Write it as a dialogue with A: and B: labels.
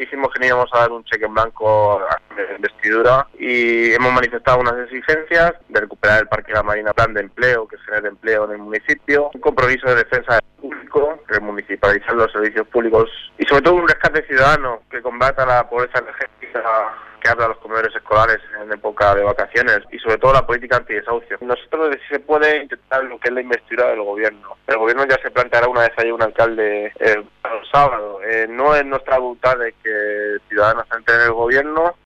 A: dijimos que no íbamos a dar un cheque en blanco a la investidura y hemos manifestado unas exigencias de recuperar el Parque de la Marina, plan de empleo que genere empleo en el municipio, un compromiso de defensa del público, remunicipalizar los servicios públicos y sobre todo un rescate ciudadano que combata la pobreza energética, que habla a los comedores escolares en época de vacaciones y sobre todo la política antidesahucio. Nosotros, si se puede, intentar lo que es la investidura del gobierno. El gobierno ya se planteará una vez haya un alcalde el sábado. No es nuestra voluntad de que Ciudadanos entre en el gobierno,